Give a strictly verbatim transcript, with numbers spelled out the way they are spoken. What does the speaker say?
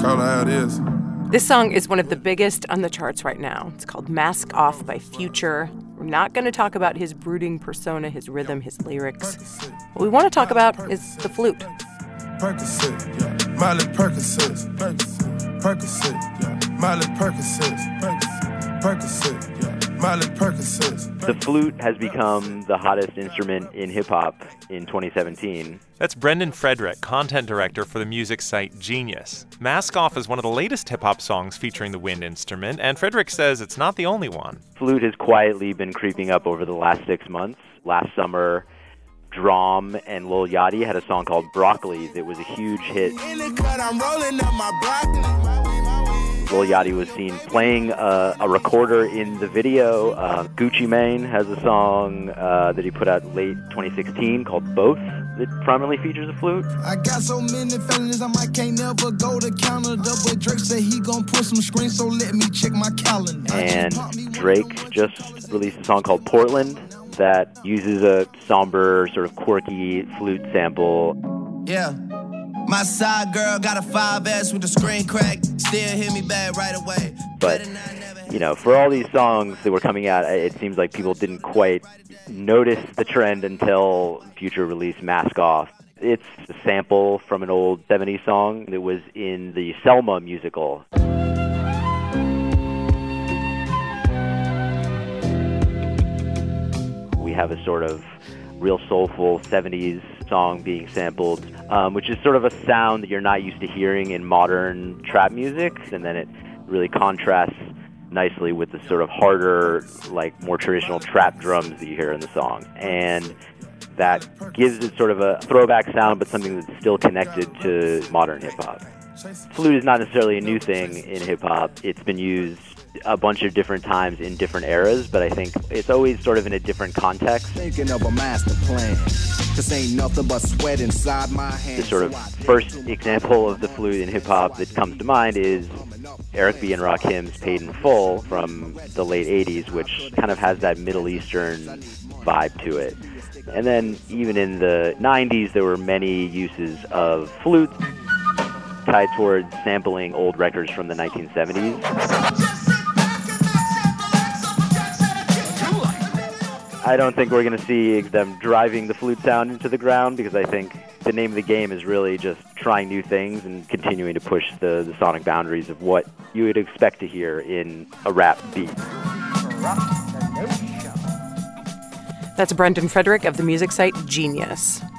call it how it is. This song is one of the biggest on the charts right now. It's called Mask Off by Future. We're not going to talk about his brooding persona, his rhythm, his lyrics. What we want to talk about is the flute. Percocet, yeah. Miley Percocet, Percocet, Percocet, yeah. Miley Percocet, Percocet, Percocet, yeah. Miley Percocet. The flute has become the hottest instrument in hip-hop in twenty seventeen. That's Brendan Frederick, content director for the music site Genius. Mask Off is one of the latest hip-hop songs featuring the wind instrument, and Frederick says it's not the only one. Flute has quietly been creeping up over the last six months. Last summer, Drum and Lil Yachty had a song called Broccoli that was a huge hit. Lil Yachty was seen playing a, a recorder in the video. Uh, Gucci Mane has a song uh, that he put out late twenty sixteen called Both that prominently features a flute. I got so many felonies I might can't never go to Canada, but Drake said he gon' put some screens, so let me check my calendar. And Drake just released a song called Portland that uses a somber, sort of quirky flute sample. Yeah. My side girl got a five S with the screen crack, still hit me bad right away. But, you know, for all these songs that were coming out, it seems like people didn't quite notice the trend until Future released Mask Off. It's a sample from an old seventies song that was in the Selma musical. We have a sort of real soulful seventies song being sampled, um, which is sort of a sound that you're not used to hearing in modern trap music, and then it really contrasts nicely with the sort of harder, like more traditional trap drums that you hear in the song. And that gives it sort of a throwback sound, but something that's still connected to modern hip-hop. Flute is not necessarily a new thing in hip-hop. It's been used a bunch of different times in different eras, but I think it's always sort of in a different context. Thinking of a master plan, 'cause ain't nothing but sweat inside my hands. The sort of first example of the flute in hip-hop that comes to mind is Eric B. and Rakim's Paid in Full from the late eighties, which kind of has that Middle Eastern vibe to it. And then even in the nineties, there were many uses of flute tied towards sampling old records from the nineteen seventies. I don't think we're going to see them driving the flute sound into the ground, because I think the name of the game is really just trying new things and continuing to push the, the sonic boundaries of what you would expect to hear in a rap beat. That's Brendan Frederick of the music site Genius.